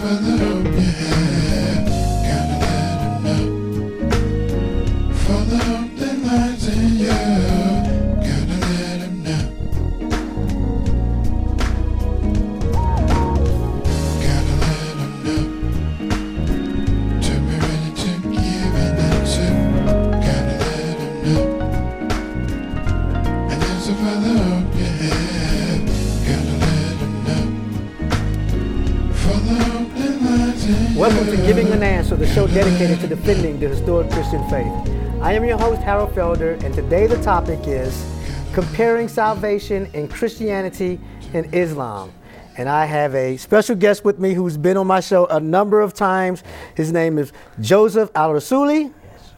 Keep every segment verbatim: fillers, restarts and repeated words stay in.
Welcome to Giving an Answer, the show dedicated to defending the historic Christian faith. I am your host, Harold Felder, and today the topic is comparing salvation in Christianity and Islam. And I have a special guest with me who's been on my show a number of times. His name is Joseph Al-Rassouli.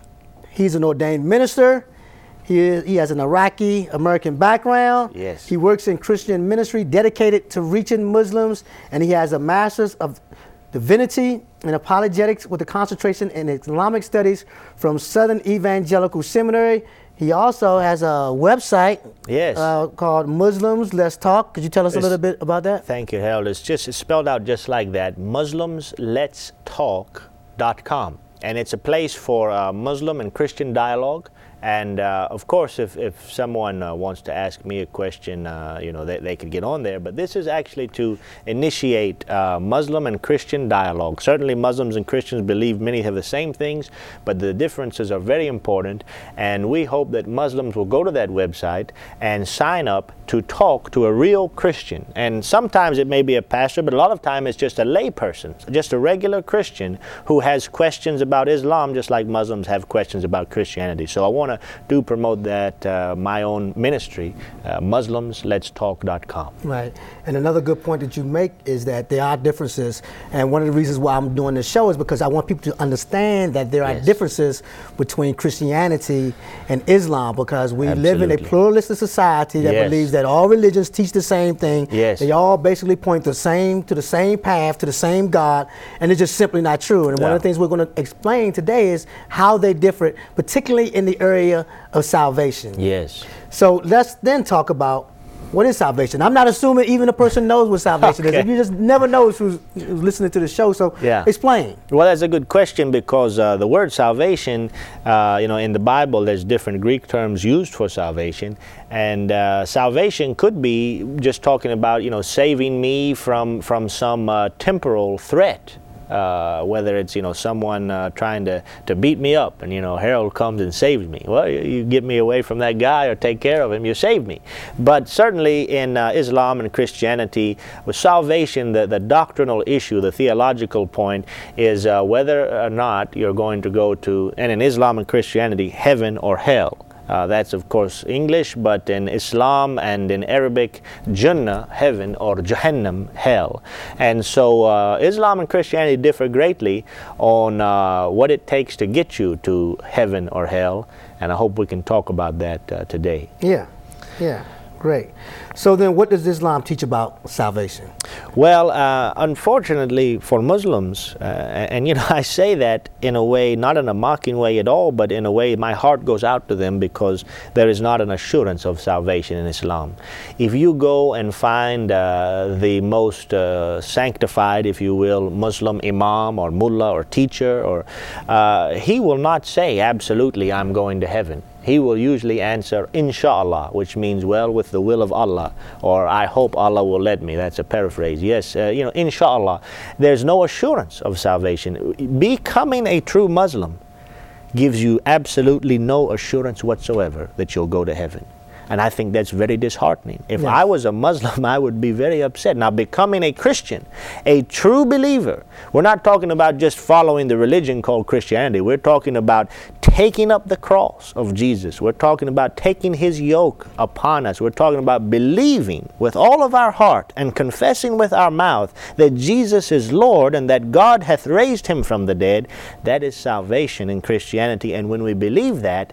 He's an ordained minister. He, is, he has an Iraqi-American background. Yes. He works in Christian ministry dedicated to reaching Muslims, and he has a master's of divinity and apologetics with a concentration in Islamic studies from Southern Evangelical Seminary. He also has a website yes. uh, called Muslims Let's Talk. Could you tell us it's, a little bit about that? Thank you, Harold. It's just it's spelled out just like that, Muslims Let's Talk dot com. And it's a place for uh, Muslim and Christian dialogue. And uh, of course, if, if someone uh, wants to ask me a question, uh, you know, they, they could get on there. But this is actually to initiate uh, Muslim and Christian dialogue. Certainly Muslims and Christians believe many have the same things, but the differences are very important. And we hope that Muslims will go to that website and sign up to talk to a real Christian. And sometimes it may be a pastor, but a lot of time it's just a lay person, just a regular Christian who has questions about Islam, just like Muslims have questions about Christianity. So I want to do promote that, uh, my own ministry, uh, Muslims Let's Talk dot com. Right. And another good point that you make is that there are differences. And one of the reasons why I'm doing this show is because I want people to understand that there are yes. differences between Christianity and Islam, because we Absolutely. live in a pluralistic society that yes. believes that all religions teach the same thing. Yes. They all basically point the same to the same path, to the same God, and it's just simply not true. And yeah. one of the things we're going to explain today is how they differ, particularly in the area of salvation. Yes. So let's then talk about what is salvation. I'm not assuming even a person knows what salvation okay. is. You just never knows who's, who's listening to the show. So yeah. explain. Well, that's a good question, because uh, the word salvation, uh, you know, in the Bible, there's different Greek terms used for salvation, and uh, salvation could be just talking about, you know, saving me from from some uh, temporal threat. Uh, whether it's, you know, someone uh, trying to, to beat me up, and, you know, Harold comes and saves me. Well, you, you get me away from that guy or take care of him, you save me. But certainly in uh, Islam and Christianity, with salvation, the, the doctrinal issue, the theological point is uh, whether or not you're going to go to, and in Islam and Christianity, heaven or hell. Uh, that's, of course, English, but in Islam and in Arabic, Jannah, heaven, or Jahannam, hell. And so uh, Islam and Christianity differ greatly on uh, what it takes to get you to heaven or hell, and I hope we can talk about that uh, today. Yeah, yeah, great. So then what does Islam teach about salvation? Well, uh, unfortunately for Muslims, uh, and you know, I say that in a way, not in a mocking way at all, but in a way my heart goes out to them, because there is not an assurance of salvation in Islam. If you go and find uh, the most uh, sanctified, if you will, Muslim imam or mullah or teacher, or uh, he will not say, absolutely, I'm going to heaven. He will usually answer, Inshallah, which means, well, with the will of Allah, or I hope Allah will let me. That's a paraphrase. Yes, uh, you know, Inshallah. There's no assurance of salvation. Becoming a true Muslim gives you absolutely no assurance whatsoever that you'll go to heaven. And I think that's very disheartening. If yes. I was a Muslim, I would be very upset. Now, becoming a Christian, a true believer, we're not talking about just following the religion called Christianity. We're talking about taking up the cross of Jesus. We're talking about taking His yoke upon us. We're talking about believing with all of our heart and confessing with our mouth that Jesus is Lord and that God hath raised Him from the dead. That is salvation in Christianity. And when we believe that,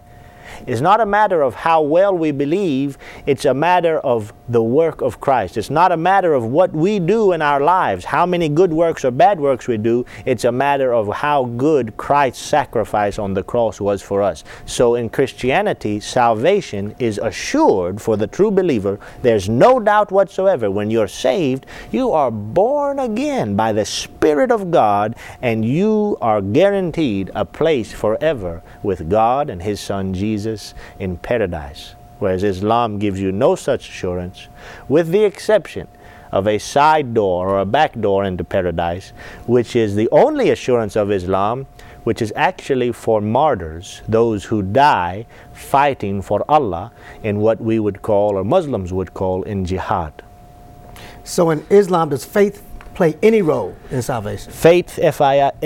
It's not a matter of how well we believe. It's a matter of the work of Christ. It's not a matter of what we do in our lives, how many good works or bad works we do. It's a matter of how good Christ's sacrifice on the cross was for us. So in Christianity, salvation is assured for the true believer. There's no doubt whatsoever. When you're saved, you are born again by the Spirit of God, and you are guaranteed a place forever with God and His Son Jesus in paradise. Whereas Islam gives you no such assurance, with the exception of a side door or a back door into paradise, which is the only assurance of Islam, which is actually for martyrs, those who die fighting for Allah in what we would call, or Muslims would call, in jihad. So in Islam, does faith play any role in salvation? Faith, F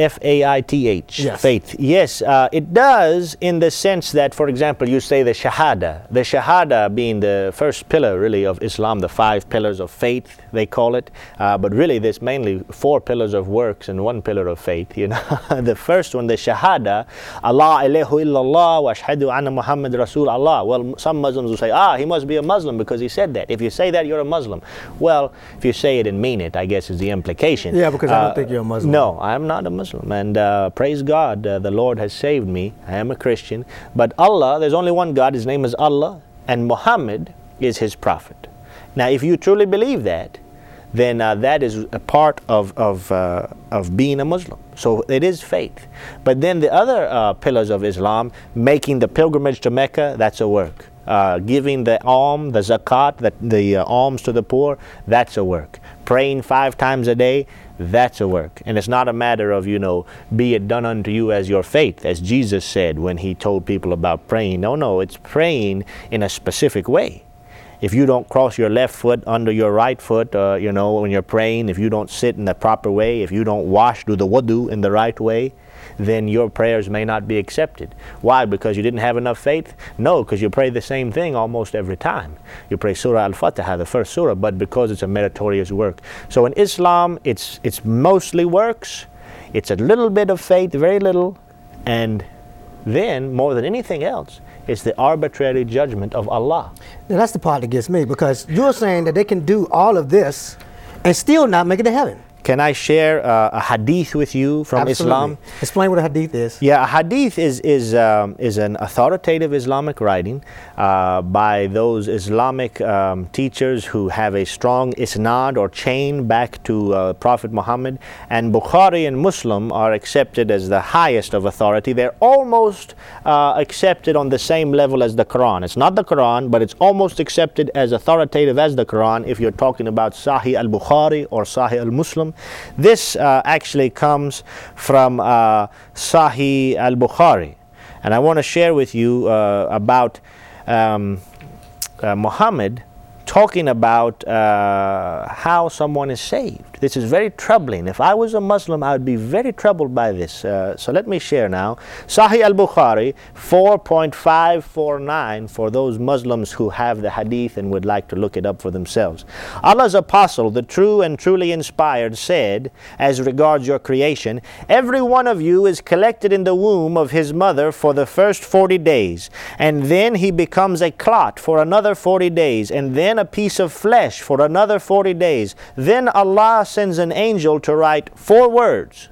A I T H. Yes. Faith. Yes, uh, it does, in the sense that, for example, you say the Shahada. The Shahada being the first pillar, really, of Islam, the five pillars of faith, they call it. Uh, but really, there's mainly four pillars of works and one pillar of faith, you know. The first one, the Shahada, Allah ilahu illallah wa ashhadu anna Muhammad Rasul Allah. Well, some Muslims will say, ah, he must be a Muslim because he said that. If you say that, you're a Muslim. Well, if you say it and mean it, I guess is the implication. Yeah, because I don't Uh, think you're a Muslim. No, I'm not a Muslim. And uh, praise God, uh, the Lord has saved me. I am a Christian. But Allah, there's only one God. His name is Allah. And Muhammad is His prophet. Now, if you truly believe that, then uh, that is a part of, of, uh, of being a Muslim. So it is faith. But then the other uh, pillars of Islam, making the pilgrimage to Mecca, that's a work. Uh, giving the alms, the zakat, the, the uh, alms to the poor, that's a work. Praying five times a day, that's a work. And it's not a matter of, you know, be it done unto you as your faith, as Jesus said when He told people about praying. No, no, it's praying in a specific way. If you don't cross your left foot under your right foot, uh, you know, when you're praying, if you don't sit in the proper way, if you don't wash, do the wudu in the right way, then your prayers may not be accepted. Why? Because you didn't have enough faith? No, because you pray the same thing almost every time. You pray Surah Al-Fatiha, the first surah, but because it's a meritorious work. So in Islam, it's, it's mostly works, it's a little bit of faith, very little, and then, more than anything else, it's the arbitrary judgment of Allah. Now that's the part that gets me, because you're saying that they can do all of this and still not make it to heaven. Can I share uh, a hadith with you from Absolutely. Islam? Explain what a hadith is. Yeah, a hadith is is um, is an authoritative Islamic writing uh, by those Islamic um, teachers who have a strong isnad or chain back to uh, Prophet Muhammad. And Bukhari and Muslim are accepted as the highest of authority. They're almost uh, accepted on the same level as the Quran. It's not the Quran, but it's almost accepted as authoritative as the Quran if you're talking about Sahih al-Bukhari or Sahih al-Muslim. This uh, actually comes from uh, Sahih al-Bukhari, and I want to share with you uh, about um, uh, Muhammad talking about uh, how someone is saved. This is very troubling. If I was a Muslim, I would be very troubled by this. Uh, so let me share now. Sahih al-Bukhari four point five four nine for those Muslims who have the hadith and would like to look it up for themselves. Allah's apostle, the true and truly inspired, said, as regards your creation, every one of you is collected in the womb of his mother for the first forty days, and then he becomes a clot for another forty days, and then a piece of flesh for another forty days. Then Allah sends an angel to write four words.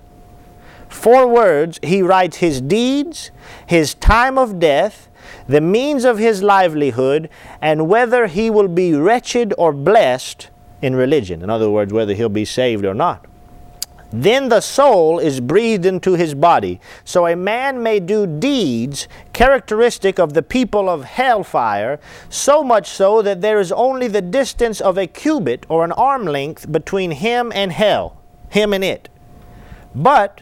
Four words. He writes his deeds, his time of death, the means of his livelihood, and whether he will be wretched or blessed in religion. In other words, whether he'll be saved or not. Then the soul is breathed into his body. So a man may do deeds characteristic of the people of hellfire, so much so that there is only the distance of a cubit or an arm length between him and hell, him and it. But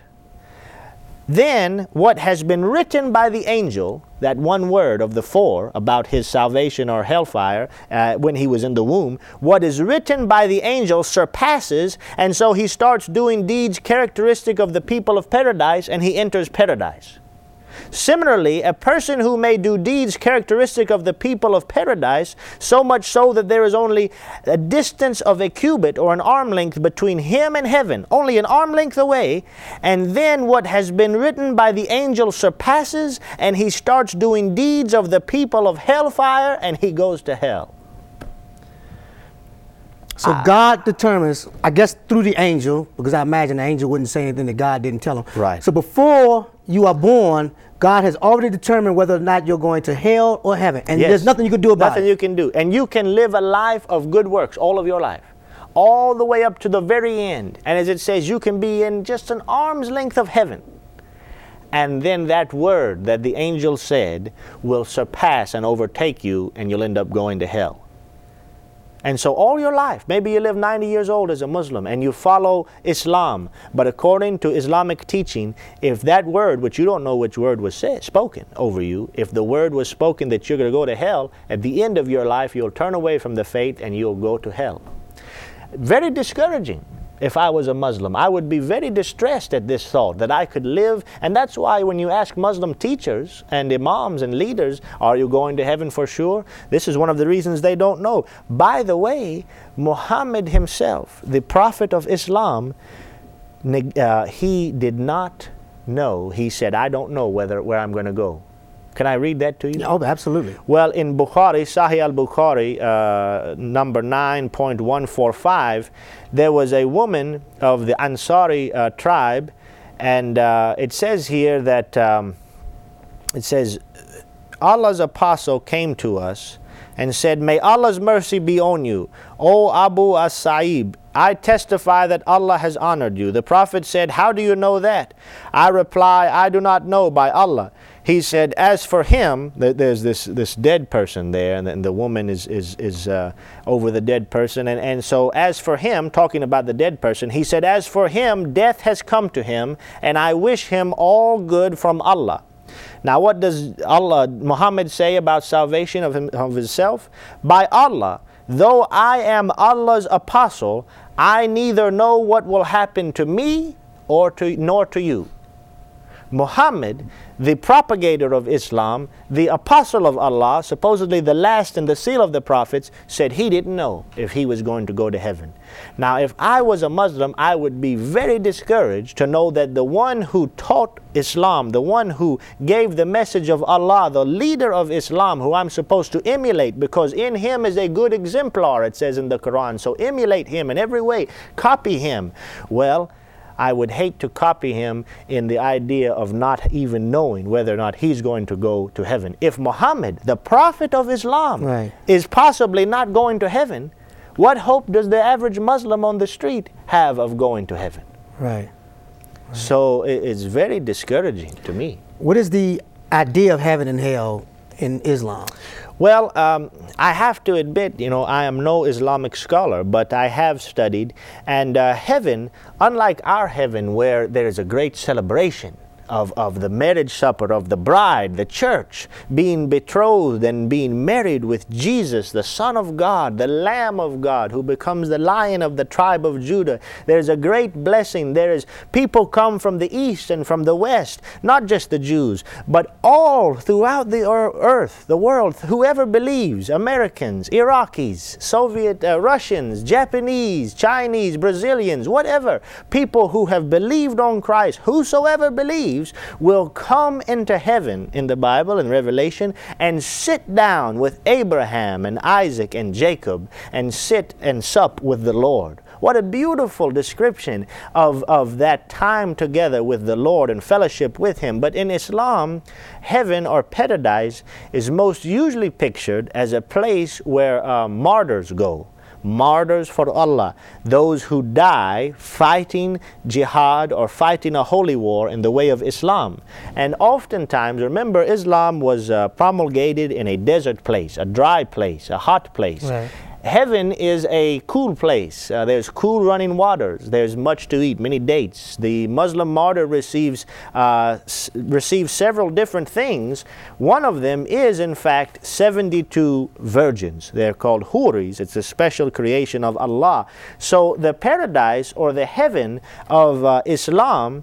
then what has been written by the angel, that one word of the four about his salvation or hellfire uh, when he was in the womb, what is written by the angel surpasses, and so he starts doing deeds characteristic of the people of paradise, and he enters paradise. Similarly, a person who may do deeds characteristic of the people of paradise, so much so that there is only a distance of a cubit or an arm length between him and heaven, only an arm length away, and then what has been written by the angel surpasses, and he starts doing deeds of the people of hellfire, and he goes to hell. So I, God determines, I guess through the angel, because I imagine the angel wouldn't say anything that God didn't tell him. Right. So before you are born, God has already determined whether or not you're going to hell or heaven. And yes, there's nothing you can do about nothing it. you can do. And you can live a life of good works all of your life, all the way up to the very end. And as it says, you can be in just an arm's length of heaven. And then that word that the angel said will surpass and overtake you, and you'll end up going to hell. And so all your life, maybe you live ninety years old as a Muslim and you follow Islam, but according to Islamic teaching, if that word, which you don't know which word was said, spoken over you, if the word was spoken that you're going to go to hell, at the end of your life you'll turn away from the faith and you'll go to hell. Very discouraging. If I was a Muslim, I would be very distressed at this thought that I could live. And that's why when you ask Muslim teachers and imams and leaders, are you going to heaven for sure? This is one of the reasons they don't know. By the way, Muhammad himself, the prophet of Islam, uh, he did not know. He said, I don't know whether where I'm going to go. Can I read that to you? Oh, absolutely. Well, in Bukhari, Sahih al-Bukhari, uh, number nine point one four five, there was a woman of the Ansari uh, tribe, and uh, it says here that, um, it says, Allah's apostle came to us and said, may Allah's mercy be on you, O Abu as-Sa'ib. I testify that Allah has honored you. The Prophet said, how do you know that? I reply, I do not know, by Allah. He said, as for him, there's this, this dead person there, and the woman is, is, is uh, over the dead person. And, and so as for him, talking about the dead person, he said, as for him, death has come to him, and I wish him all good from Allah. Now what does Allah, Muhammad say about salvation of, him, of himself? By Allah, though I am Allah's apostle, I neither know what will happen to me or to, nor to you. Muhammad, the propagator of Islam, the apostle of Allah, supposedly the last and the seal of the prophets, said he didn't know if he was going to go to heaven. Now, if I was a Muslim, I would be very discouraged to know that the one who taught Islam, the one who gave the message of Allah, the leader of Islam, who I'm supposed to emulate, because in him is a good exemplar, it says in the Quran. So emulate him in every way, copy him. Well, I would hate to copy him in the idea of not even knowing whether or not he's going to go to heaven. If Muhammad, the prophet of Islam, right, is possibly not going to heaven, what hope does the average Muslim on the street have of going to heaven? Right. Right. So it's very discouraging to me. What is the idea of heaven and hell in Islam? Well, um, I have to admit, you know, I am no Islamic scholar, but I have studied, and uh, heaven, unlike our heaven where there is a great celebration of, of the marriage supper of the bride, the church, being betrothed and being married with Jesus, the Son of God, the Lamb of God, who becomes the Lion of the tribe of Judah. There's a great blessing. There is people come from the east and from the west, not just the Jews, but all throughout the earth, the world, whoever believes, Americans, Iraqis, Soviet, uh, Russians, Japanese, Chinese, Brazilians, whatever, people who have believed on Christ, whosoever believes, will come into heaven in the Bible and Revelation and sit down with Abraham and Isaac and Jacob and sit and sup with the Lord. What a beautiful description of, of that time together with the Lord and fellowship with Him. But in Islam, heaven or paradise is most usually pictured as a place where uh, martyrs go. Martyrs for Allah, those who die fighting jihad or fighting a holy war in the way of Islam. And oftentimes, remember, Islam was uh, promulgated in a desert place, a dry place, a hot place. Right. Heaven is a cool place. Uh, there's cool running waters. There's much to eat, many dates. The Muslim martyr receives, uh, s- receives several different things. One of them is, in fact, seventy-two virgins. They're called huris. It's a special creation of Allah. So the paradise or the heaven of uh, Islam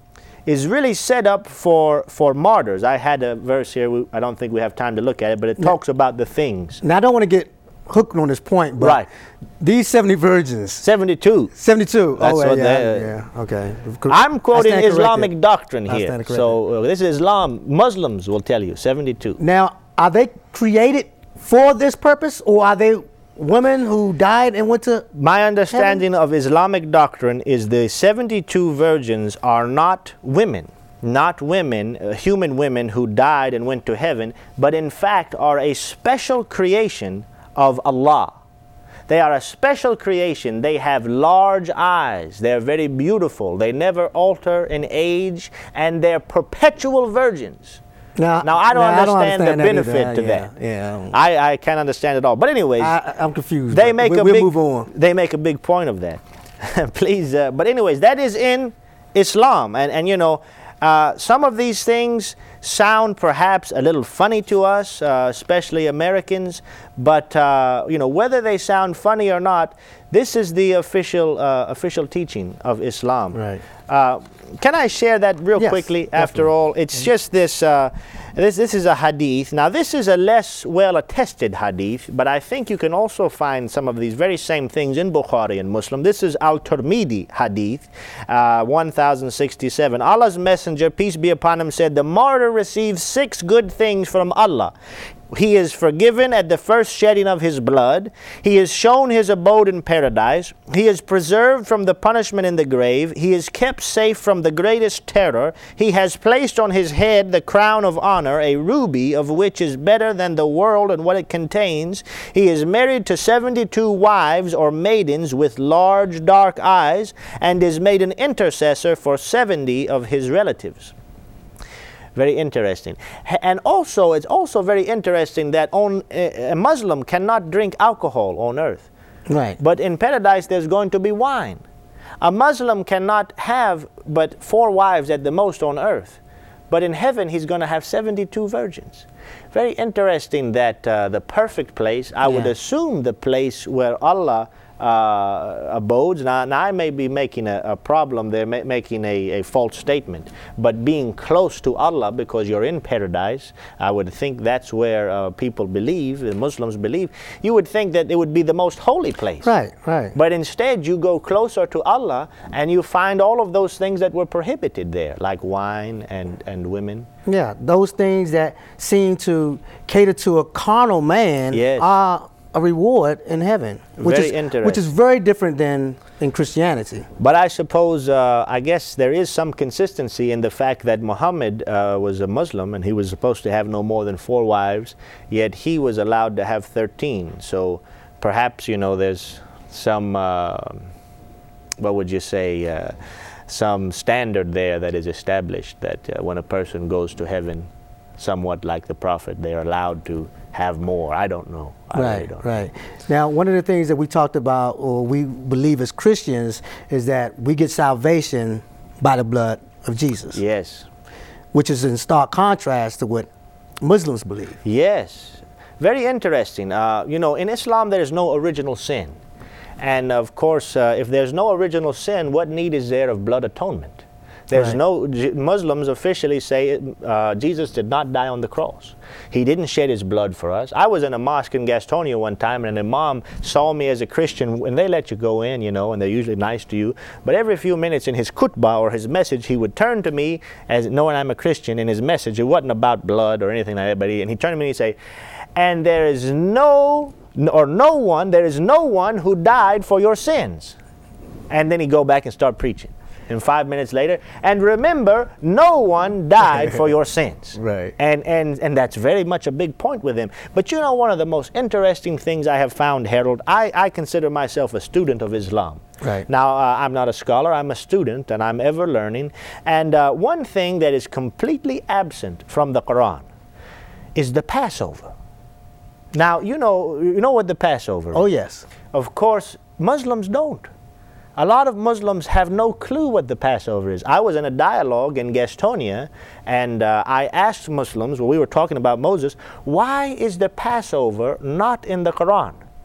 is really set up for, for martyrs. I had a verse here, we, I don't think we have time to look at it, but it talks about the things. Now, I don't want to get hooked on this point, but right. these seventy virgins. seventy-two. seventy-two. That's oh, what yeah, they, yeah, okay. I'm quoting Islamic corrected. doctrine here. So uh, this is Islam. Muslims will tell you, seventy-two. Now, are they created for this purpose, or are they women who died and went to My understanding heaven? of Islamic doctrine is the seventy-two virgins are not women. Not women, uh, human women who died and went to heaven, but in fact are a special creation of Allah. They are a special creation. They have large eyes. They're very beautiful. They never alter in age, and they're perpetual virgins. Now, now I don't now, understand, I don't understand the benefit either. to yeah, that. Yeah, I, I can't understand it all. But anyways, I, I'm confused. They make we, a we'll big, move on. They make a big point of that. Please, uh, but anyways, that is in Islam, and and you know. Uh, some of these things sound perhaps a little funny to us, uh, especially Americans, but uh, you know, whether they sound funny or not, this is the official uh, official teaching of Islam. Right. Uh, can I share that real Yes, quickly? definitely. After all, it's mm-hmm. just this, uh, this. This is a hadith. Now, this is a less well-attested hadith, but I think you can also find some of these very same things in Bukhari and Muslim. This is Al-Tirmidhi hadith, uh, one thousand sixty-seven. Allah's Messenger, peace be upon him, said, "The martyr receives six good things from Allah. He is forgiven at the first shedding of his blood. He is shown his abode in paradise. He is preserved from the punishment in the grave. He is kept safe from the greatest terror. He has placed on his head the crown of honor, a ruby of which is better than the world and what it contains. He is married to seventy-two wives or maidens with large dark eyes, and is made an intercessor for seventy of his relatives." Very interesting. And also, it's also very interesting that on, a Muslim cannot drink alcohol on earth. Right. But in paradise, there's going to be wine. A Muslim cannot have but four wives at the most on earth. But in heaven, he's going to have seventy-two virgins. Very interesting that uh, the perfect place, I yeah. would assume the place where Allah uh, abodes. Now, now I may be making a, a problem there, ma making a, a false statement, but being close to Allah because you're in paradise, I would think that's where uh, people believe, the Muslims believe, you would think that it would be the most holy place. Right, right. But instead you go closer to Allah and you find all of those things that were prohibited there, like wine and, and women. Yeah, those things that seem to cater to a carnal man yes. are a reward in heaven, which very is interesting. which is very different than in Christianity. But I suppose, uh, I guess there is some consistency in the fact that Muhammad uh, was a Muslim and he was supposed to have no more than four wives, yet he was allowed to have thirteen. So perhaps, you know, there's some, uh, what would you say, uh, some standard there that is established that uh, when a person goes to heaven, somewhat like the Prophet, they're allowed to have more. I don't know. I right, really don't right. Now, one of the things that we talked about, or we believe as Christians, is that we get salvation by the blood of Jesus. Yes. Which is in stark contrast to what Muslims believe. Yes. Very interesting. Uh, you know, in Islam, there is no original sin. And of course, uh, if there's no original sin, what need is there of blood atonement? There's right. no, Muslims officially say uh, Jesus did not die on the cross. He didn't shed his blood for us. I was in a mosque in Gastonia one time, and an imam saw me as a Christian, and they let you go in, you know, and they're usually nice to you. But every few minutes in his khutbah or his message, he would turn to me as knowing I'm a Christian. In his message, it wasn't about blood or anything like that, but he, and he turned to me and he'd say, and there is no, or no one, there is no one who died for your sins. And then he'd go back and start preaching. And five minutes later, and remember, no one died for your sins. Right. And, and, and that's very much a big point with him. But you know, one of the most interesting things I have found, Harold, I, I consider myself a student of Islam. Right. Now, uh, I'm not a scholar, I'm a student, and I'm ever learning. And uh, one thing that is completely absent from the Quran is the Passover. Now, you know, you know what the Passover is? Oh, yes. Of course, Muslims don't. A lot of Muslims have no clue what the Passover is. I was in a dialogue in Gastonia, and uh, I asked Muslims, when we were talking about Moses, why is the Passover not in the Quran?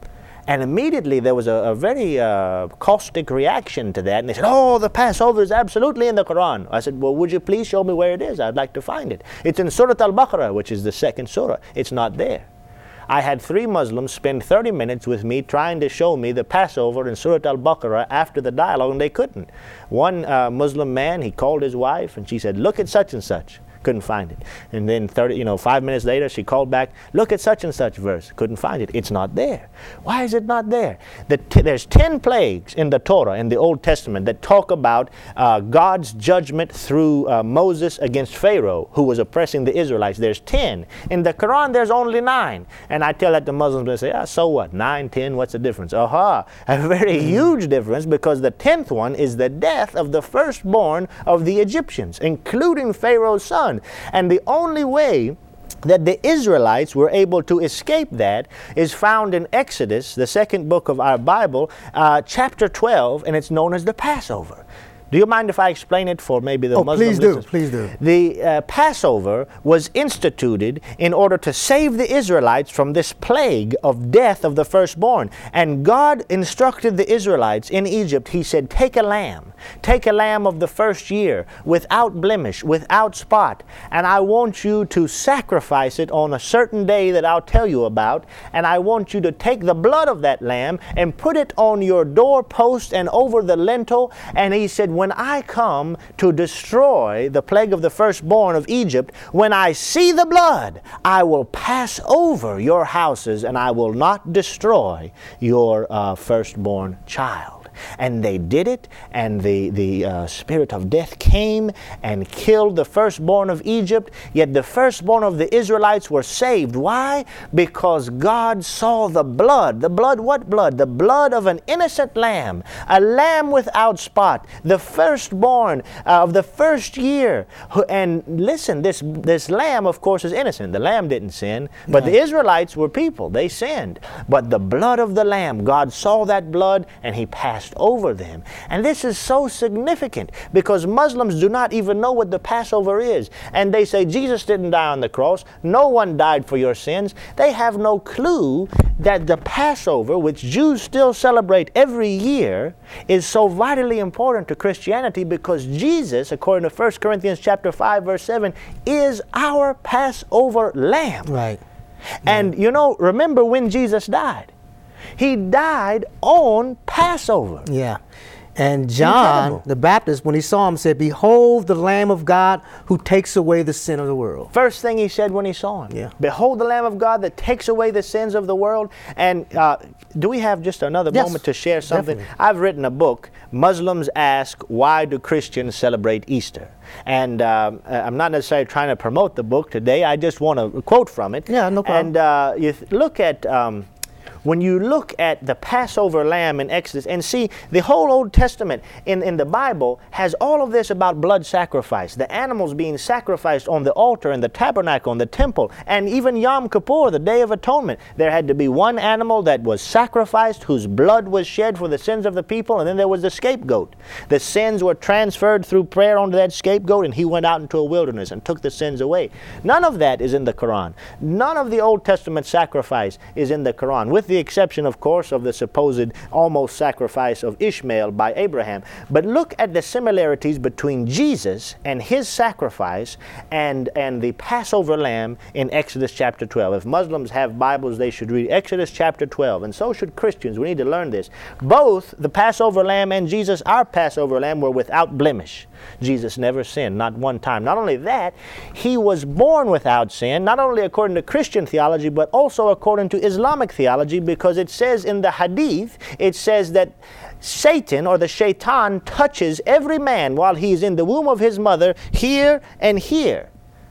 And immediately there was a, a very uh, caustic reaction to that. And they said, oh, the Passover is absolutely in the Quran. I said, well, would you please show me where it is? I'd like to find it. It's in Surah Al-Baqarah, which is the second surah. It's not there. I had three Muslims spend thirty minutes with me trying to show me the Passover in Surah Al-Baqarah after the dialogue, and they couldn't. One uh, Muslim man, he called his wife, and she said, look at such and such. Couldn't find it. And then thirty, you know, five minutes later, she called back, look at such and such verse. Couldn't find it. It's not there. Why is it not there? The t- there's ten plagues in the Torah, in the Old Testament, that talk about uh, God's judgment through uh, Moses against Pharaoh, who was oppressing the Israelites. There's ten. In the Quran, there's only nine. And I tell that to Muslims, they say, ah, so what? Nine, ten, what's the difference? Aha, a very huge difference, because the tenth one is the death of the firstborn of the Egyptians, including Pharaoh's son. And the only way that the Israelites were able to escape that is found in Exodus, the second book of our Bible, uh, chapter twelve, and it's known as the Passover. Do you mind if I explain it for maybe the oh, Muslim please listeners? do, please do. The uh, Passover was instituted in order to save the Israelites from this plague of death of the firstborn. And God instructed the Israelites in Egypt. He said, take a lamb. Take a lamb of the first year, without blemish, without spot. And I want you to sacrifice it on a certain day that I'll tell you about. And I want you to take the blood of that lamb and put it on your doorpost and over the lintel. And he said, when I come to destroy the plague of the firstborn of Egypt, when I see the blood, I will pass over your houses and I will not destroy your uh, firstborn child. And they did it, and the, the uh, spirit of death came and killed the firstborn of Egypt, yet the firstborn of the Israelites were saved. Why? Because God saw the blood. The blood, what blood? The blood of an innocent lamb, a lamb without spot, the firstborn uh, of the first year. And listen, this, this lamb, of course, is innocent. The lamb didn't sin, but no. The Israelites were people. They sinned. But the blood of the lamb, God saw that blood, and He passed over them. And this is so significant, because Muslims do not even know what the Passover is. And they say Jesus didn't die on the cross. No one died for your sins. They have no clue that the Passover, which Jews still celebrate every year, is so vitally important to Christianity, because Jesus, according to First Corinthians chapter five, verse seven, is our Passover lamb. Right. And yeah. you know, remember when Jesus died? He died on Passover. Yeah. And John, Incredible. the Baptist, when he saw him, said, behold the Lamb of God who takes away the sin of the world. First thing he said when he saw him. Yeah. Behold the Lamb of God that takes away the sins of the world. And uh, do we have just another yes, moment to share something? Definitely. I've written a book, Muslims Ask, Why Do Christians Celebrate Easter? And um, I'm not necessarily trying to promote the book today. I just want to quote from it. Yeah, no problem. And uh, you th- look at... Um, When you look at the Passover lamb in Exodus, and see, the whole Old Testament in, in the Bible has all of this about blood sacrifice, the animals being sacrificed on the altar and the tabernacle and the temple, and even Yom Kippur, the Day of Atonement. There had to be one animal that was sacrificed, whose blood was shed for the sins of the people, and then there was the scapegoat. The sins were transferred through prayer onto that scapegoat, and he went out into a wilderness and took the sins away. None of that is in the Quran. None of the Old Testament sacrifice is in the Quran, with the exception, of course, of the supposed almost sacrifice of Ishmael by Abraham. But look at the similarities between Jesus and his sacrifice and, and the Passover lamb in Exodus chapter twelve. If Muslims have Bibles, they should read Exodus chapter twelve, and so should Christians. We need to learn this. Both the Passover lamb and Jesus, our Passover lamb, were without blemish. Jesus never sinned, not one time. Not only that, he was born without sin, not only according to Christian theology, but also according to Islamic theology, because it says in the Hadith, it says that Satan, or the Shaitan, touches every man while he is in the womb of his mother, here and here,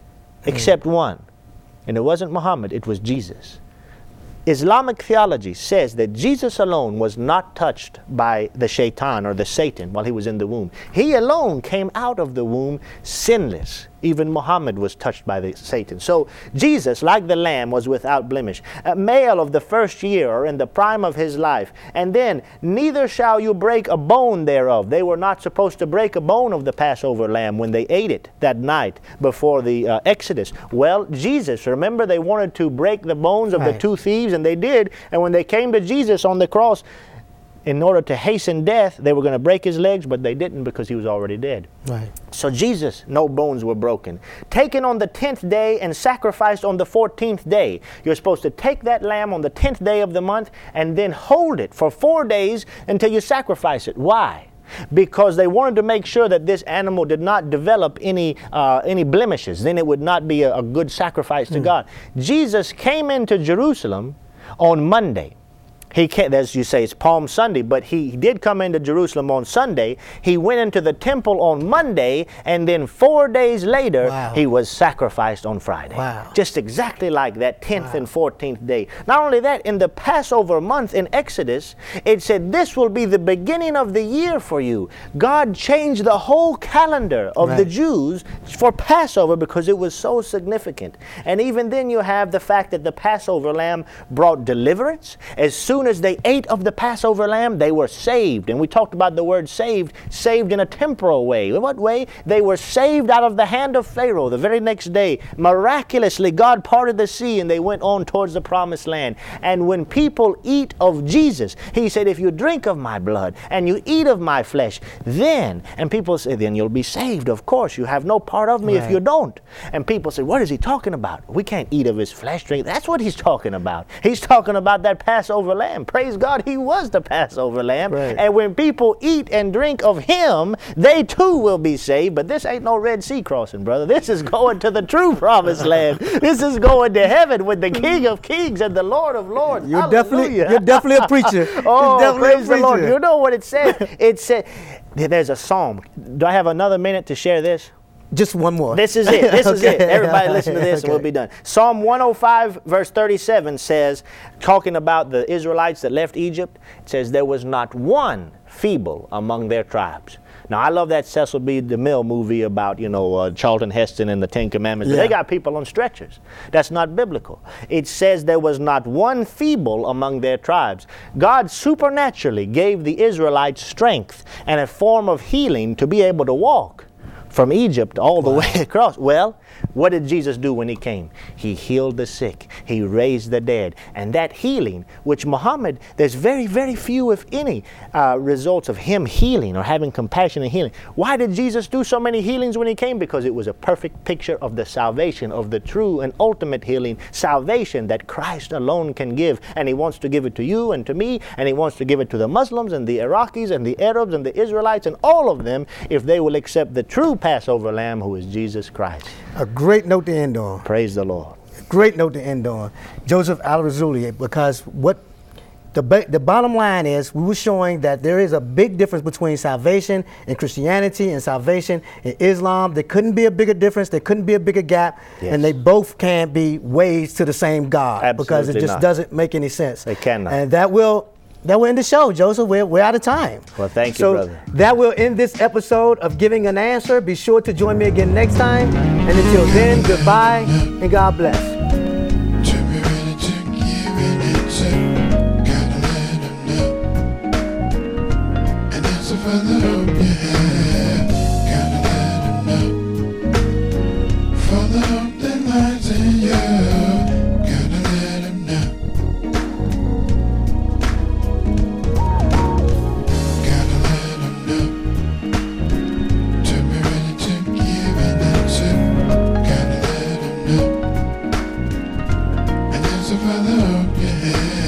except mm. one. And it wasn't Muhammad, it was Jesus. Islamic theology says that Jesus alone was not touched by the Shaitan or the Satan while he was in the womb. He alone came out of the womb sinless. Even Muhammad was touched by the Satan. So Jesus, like the lamb, was without blemish, a male of the first year or in the prime of his life. And then, neither shall you break a bone thereof. They were not supposed to break a bone of the Passover lamb when they ate it that night before the uh, Exodus. Well, Jesus, remember they wanted to break the bones of right. the two thieves, and they did. And when they came to Jesus on the cross, in order to hasten death, they were going to break his legs, but they didn't because he was already dead. Right. So Jesus, no bones were broken. Taken on the tenth day and sacrificed on the fourteenth day. You're supposed to take that lamb on the tenth day of the month and then hold it for four days until you sacrifice it. Why? Because they wanted to make sure that this animal did not develop any uh, any blemishes. Then it would not be a, a good sacrifice to mm. God. Jesus came into Jerusalem on Monday. He can't, as you say, it's Palm Sunday, but he did come into Jerusalem on Sunday. He went into the temple on Monday, and then four days later, wow. he was sacrificed on Friday. Wow. Just exactly like that tenth wow. and fourteenth day. Not only that, in the Passover month in Exodus, it said, this will be the beginning of the year for you. God changed the whole calendar of right. the Jews for Passover because it was so significant. And even then you have the fact that the Passover lamb brought deliverance. As soon as they ate of the Passover lamb, they were saved. And we talked about the word saved, saved in a temporal way. In what way? They were saved out of the hand of Pharaoh. The very next day, miraculously, God parted the sea and they went on towards the promised land. And when people eat of Jesus, he said, if you drink of my blood and you eat of my flesh, then, and people say, then you'll be saved. Of course, you have no part of me right. if you don't. And people say, what is he talking about? We can't eat of his flesh, drink. That's what he's talking about. He's talking about that Passover lamb. Praise God, he was the Passover lamb. Right. And when people eat and drink of him, they too will be saved. But this ain't no Red Sea crossing, brother. This is going to the true promised land. This is going to heaven with the King of Kings and the Lord of Lords. You're Hallelujah. definitely, you're definitely a preacher. Oh, definitely praise a preacher. the Lord. You know what it said? It said, there's a psalm. Do I have another minute to share this? Just one more. This is it. This is okay. it. Everybody listen to this okay. and we'll be done. Psalm one oh five verse thirty-seven says, talking about the Israelites that left Egypt, it says, there was not one feeble among their tribes. Now, I love that Cecil B. DeMille movie about, you know, uh, Charlton Heston and the Ten Commandments. Yeah. But they got people on stretchers. That's not biblical. It says there was not one feeble among their tribes. God supernaturally gave the Israelites strength and a form of healing to be able to walk from Egypt all the wow. way across. Well, what did Jesus do when he came? He healed the sick. He raised the dead. And that healing, which Muhammad, there's very, very few, if any, uh, results of him healing or having compassion and healing. Why did Jesus do so many healings when he came? Because it was a perfect picture of the salvation, of the true and ultimate healing, salvation that Christ alone can give. And he wants to give it to you and to me, and he wants to give it to the Muslims and the Iraqis and the Arabs and the Israelites and all of them if they will accept the true Passover lamb who is Jesus Christ. A great note to end on. Praise the Lord. Great note to end on. Joseph Al-Rassouli, because what the, the bottom line is, we were showing that there is a big difference between salvation in Christianity and salvation in Islam. There couldn't be a bigger difference. There couldn't be a bigger gap. Yes. And they both can be ways to the same God. Absolutely because it just not. doesn't make any sense. They cannot. And that will... That will end the show, Joseph. We're, we're out of time. Well, thank you, so brother. That will end this episode of Giving an Answer. Be sure to join me again next time. And until then, goodbye and God bless. Father, yeah.